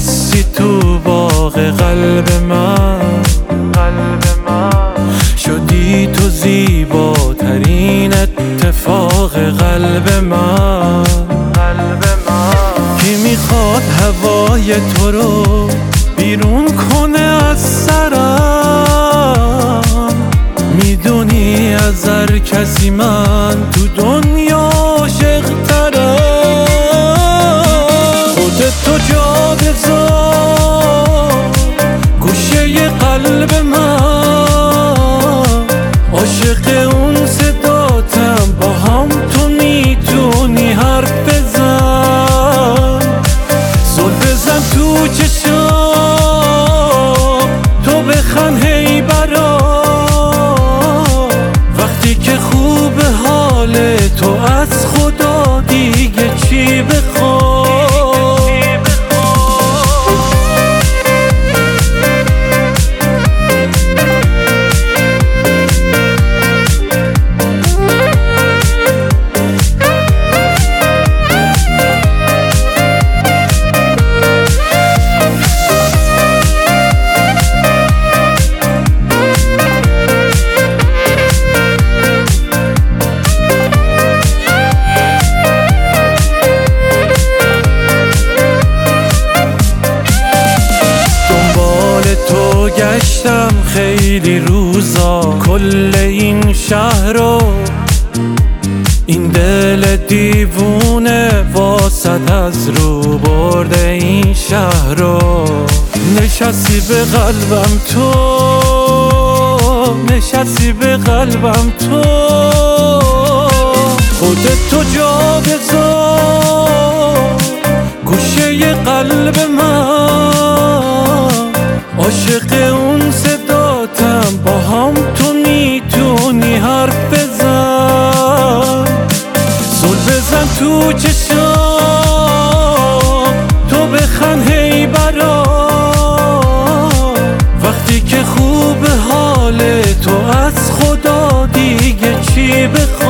نشستی تو باغ قلب من، شدی تو زیباترین اتفاق قلب من. کی میخواد هوای تو رو بیرون کنه از سرم؟ میدونی از هر کسی من تو دنیا عاشق‌ترم. خودت تو جا بذار گوشه قلب من، عاشق اون صداتم، با هم تو میتونی حرف بزن. زل بزن تو چشام، تو بخند هی برام، وقتی که خوب حال تو از خدا دیگه چی بخوام؟ تو گشتم خیلی روزا، کل این شهر رو، این دل دیوونه واسط از رو برده این شهر رو. نشستی به قلبم تو، نشستی به قلبم تو، خودت تو جا بذار گوشه قلب من، عاشق اون صداتم، با هم تو میتونی حرف بزن. زل بزن تو چشام، تو بخند هی برام، وقتی که خوب حال تو از خدا دیگه چی بخوام؟